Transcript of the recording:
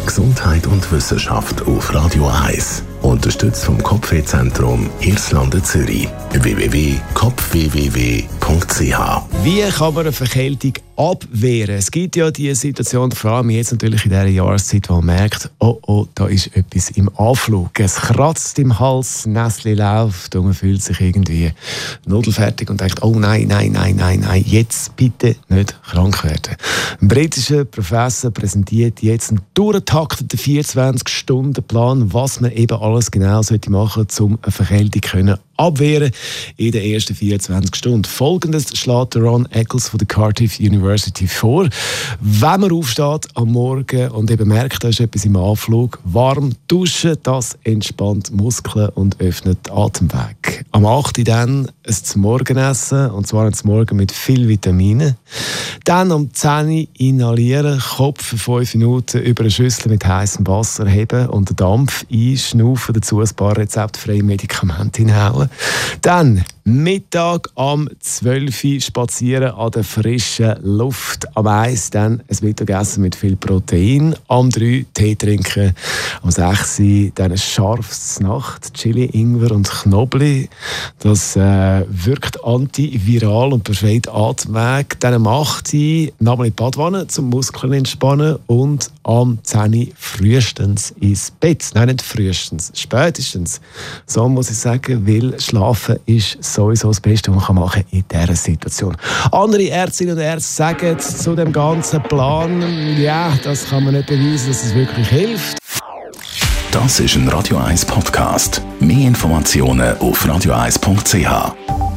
Gesundheit und Wissenschaft auf Radio 1. Unterstützt vom Kopfwehzentrum Irlande Zürich. www.kopfwww.ch. Wie kann man eine Verkältung abwehren? Es gibt ja diese Situation, vor allem jetzt natürlich in dieser Jahreszeit, wo man merkt, oh, da ist etwas im Anflug. Es kratzt im Hals, Näsli läuft und man fühlt sich irgendwie nudelfertig und denkt, oh nein, jetzt bitte nicht krank werden. Ein britischer Professor präsentiert jetzt einen durchgetakteten 24-Stunden-Plan, was man eben alles genau machen sollte, um eine Verkältung abwehren in den ersten 24 Stunden. Folgendes schlägt Ron Eccles von der Cardiff University vor. Wenn man aufsteht am Morgen und eben merkt, da ist etwas im Anflug, warm duschen, das entspannt Muskeln und öffnet den Atemweg. Am 8. Uhr dann ein Morgenessen, und zwar ein Morgen mit viel Vitaminen. Dann am 10. Uhr inhalieren, Kopf für 5 Minuten über eine Schüssel mit heißem Wasser heben und den Dampf einschnaufen, dazu ein paar rezeptfreie Medikamente hinhauen. Dann Mittag am 12 Uhr spazieren an der frischen Luft. Am 1 dann ein Mittagessen mit viel Protein. Am 3 Tee trinken. Am 6 dann ein scharfes Nacht, Chili, Ingwer und Knoblauch. Das wirkt antiviral und befreit Atemweg. Dann am 8 nochmal in die Badwanne zum Muskeln entspannen. Und am 10 frühestens ins Bett. Nein, nicht frühestens, spätestens. So muss ich sagen, weil Schlafen ist sowieso das Beste, was man machen kann in dieser Situation. Andere Ärztinnen und Ärzte sagen zu dem ganzen Plan, ja, das kann man nicht beweisen, dass es wirklich hilft. Das ist ein Radio 1 Podcast. Mehr Informationen auf radio1.ch.